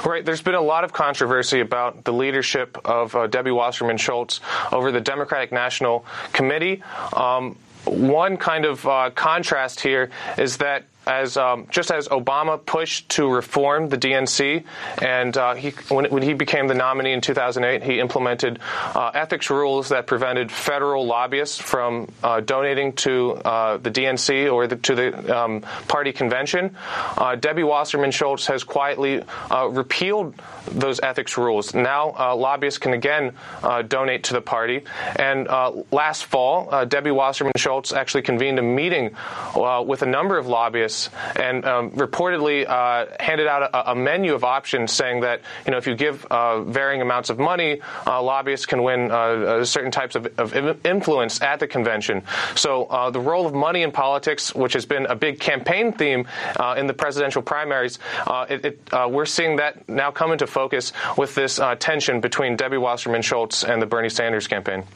Right. There's been a lot of controversy about the leadership of Debbie Wasserman Schultz over the Democratic National Committee. One kind of contrast here is that just as Obama pushed to reform the DNC, and when he became the nominee in 2008, he implemented ethics rules that prevented federal lobbyists from donating to the DNC or to the party convention. Debbie Wasserman Schultz has quietly repealed those ethics rules. Now lobbyists can again donate to the party. And last fall, Debbie Wasserman Schultz actually convened a meeting with a number of lobbyists and reportedly handed out a menu of options saying that, if you give varying amounts of money, lobbyists can win certain types of influence at the convention. So the role of money in politics, which has been a big campaign theme in the presidential primaries, we're seeing that now come into focus with this tension between Debbie Wasserman Schultz and the Bernie Sanders campaign.